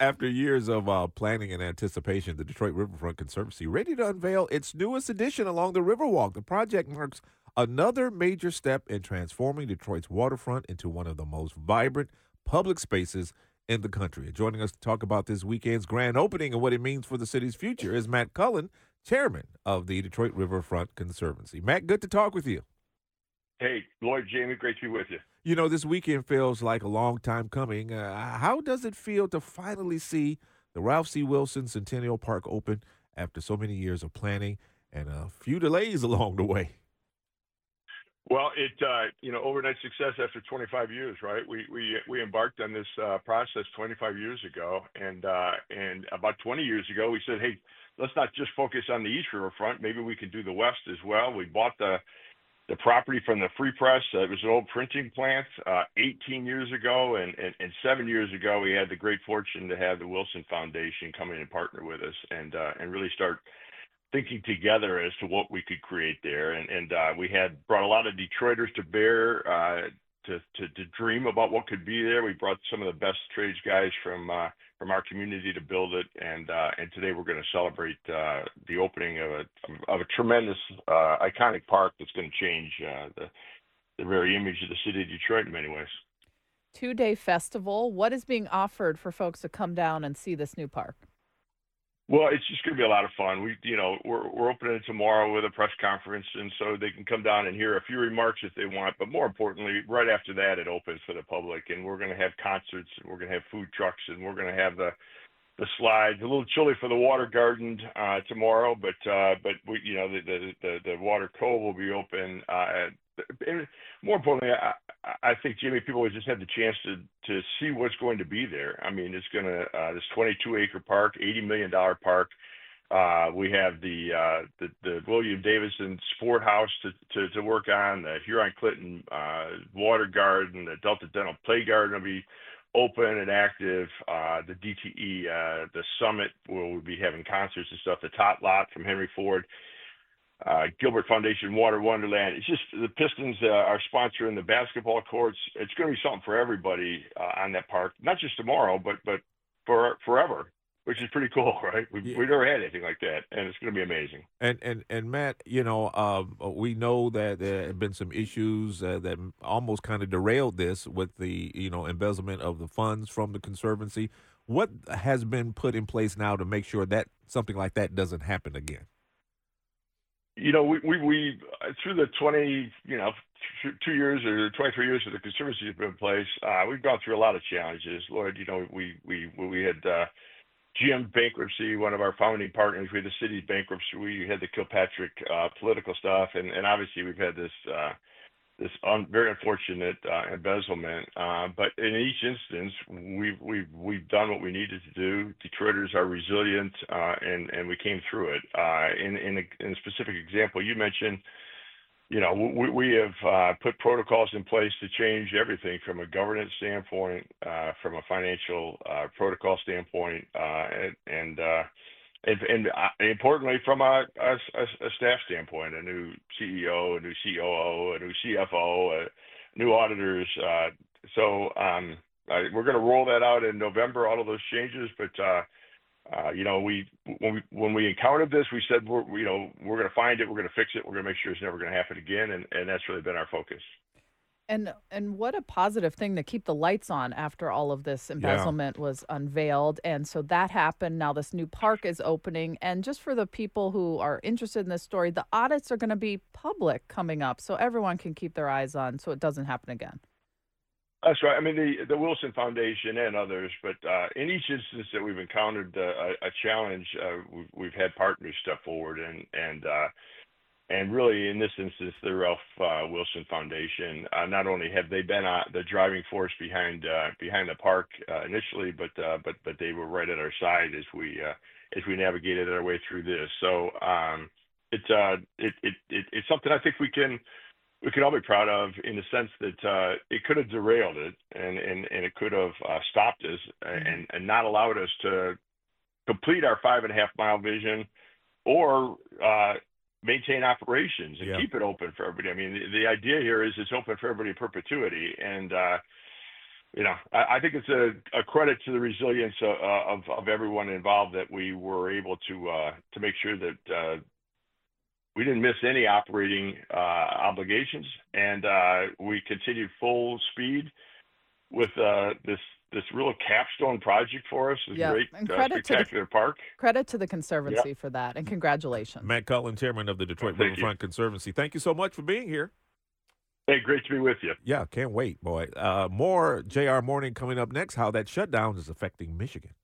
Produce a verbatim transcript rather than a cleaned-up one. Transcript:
After years of uh, planning and anticipation, the Detroit Riverfront Conservancy ready to unveil its newest addition along the Riverwalk. The project marks another major step in transforming Detroit's waterfront into one of the most vibrant public spaces in the country. And joining us to talk about this weekend's grand opening and what it means for the city's future is Matt Cullen, chairman of the Detroit Riverfront Conservancy. Matt, good to talk with you. Hey, Lloyd, Jamie, great to be with you. You know, this weekend feels like a long time coming. Uh, how does it feel to finally see the Ralph C. Wilson Centennial Park open after so many years of planning and a few delays along the way? Well, it uh, you know overnight success after twenty-five years, right? We we we embarked on this uh, process twenty-five years ago, and uh, and about twenty years ago, we said, hey, let's not just focus on the East Riverfront. Maybe we can do the West as well. We bought the the property from the Free Press. Uh, it was an old printing plant uh, eighteen years ago, and, and and seven years ago, we had the great fortune to have the Wilson Foundation come in and partner with us, and uh, and really start thinking together as to what we could create there. And, and uh, we had brought a lot of Detroiters to bear uh, to, to, to dream about what could be there. We brought some of the best trades guys from uh, from our community to build it. And uh, and today we're going to celebrate uh, the opening of a of a tremendous, uh, iconic park that's going to change uh, the the very image of the city of Detroit in many ways. Two-day festival. What is being offered for folks to come down and see this new park? Well, it's just going to be a lot of fun. We, you know, we're we're opening it tomorrow with a press conference, and so they can come down and hear a few remarks if they want. But more importantly, right after that, it opens for the public, and we're going to have concerts, and we're going to have food trucks, and we're going to have the the slides. A little chilly for the water garden uh, tomorrow, but uh, but we, you know, the the the, the water cove will be open. Uh, and more importantly, I, I think, Jimmy, people will just have the chance to to see what's going to be there. I mean, it's going to uh, this twenty-two acre park, eighty million dollar park. Uh, we have the, uh, the the William Davidson Sport House to, to to work on, the Huron Clinton uh, Water Garden, the Delta Dental Play Garden will be open and active. Uh, the D T E, uh, the Summit, where we'll be having concerts and stuff. The Tot Lot from Henry Ford. Uh, Gilbert Foundation Water Wonderland. It's just the Pistons uh, are sponsoring the basketball courts. It's going to be something for everybody uh, on that park, not just tomorrow, but but for forever, which is pretty cool, right? We've, Yeah. we've never had anything like that, and it's going to be amazing. And and and Matt, you know, um, we know that there have been some issues uh, that almost kind of derailed this with the you know embezzlement of the funds from the conservancy. What has been put in place now to make sure that something like that doesn't happen again? You know, we we, we uh, through the twenty, you know, th- two years or twenty-three years that the conservancy has been in place, uh, we've gone through a lot of challenges. Lloyd, you know, we we we had uh, G M bankruptcy, one of our founding partners. We had the city's bankruptcy. We had the Kilpatrick uh, political stuff, and and obviously we've had this. Uh, this un- very unfortunate uh, embezzlement. Uh, but in each instance, we've we've we've done what we needed to do. Detroiters are resilient, uh, and and we came through it. Uh, in in a, in a specific example, you mentioned, you know, we, we have uh, put protocols in place to change everything from a governance standpoint, uh, from a financial uh, protocol standpoint, uh, and, and uh, and, and uh, importantly, from a, a, a staff standpoint, a new C E O, a new C O O, a new C F O, uh, new auditors. Uh, so um, uh, we're going to roll that out in November, all of those changes. But uh, uh, you know, we when we when we encountered this, we said we're you know we're going to find it, we're going to fix it, we're going to make sure it's never going to happen again, and, and that's really been our focus. And and what a positive thing to keep the lights on after all of this Yeah. embezzlement was unveiled. And so that happened. Now this new park is opening. And just for the people who are interested in this story, the audits are going to be public coming up so everyone can keep their eyes on so it doesn't happen again. That's right. I mean, the the Wilson Foundation and others, but uh, in each instance that we've encountered uh, a, a challenge, uh, we've, we've had partners step forward, and and uh, and really in this instance, the Ralph uh, Wilson Foundation. Uh, not only have they been uh, the driving force behind uh, behind the park uh, initially, but uh, but but they were right at our side as we uh, as we navigated our way through this. So um, it's uh, it, it it it's something I think we can. we can all be proud of in the sense that uh, it could have derailed it and, and, and it could have uh, stopped us Mm-hmm. and, and not allowed us to complete our five and a half mile vision or uh, maintain operations and Yeah. keep it open for everybody. I mean, the, the idea here is it's open for everybody in perpetuity. And, uh, you know, I, I think it's a, a credit to the resilience of, of of everyone involved that we were able to uh, to make sure that uh, we didn't miss any operating uh, obligations, and uh, we continued full speed with uh, this this real capstone project for us. This Yeah, great, and uh, credit to the spectacular park. credit to the Yeah. Conservancy for that, and congratulations. Matt Cullen, chairman of the Well, Detroit thank you. Riverfront Conservancy. Thank you so much for being here. Hey, great to be with you. Yeah, can't wait, boy. Uh, more J R Morning coming up next, how that shutdown is affecting Michigan.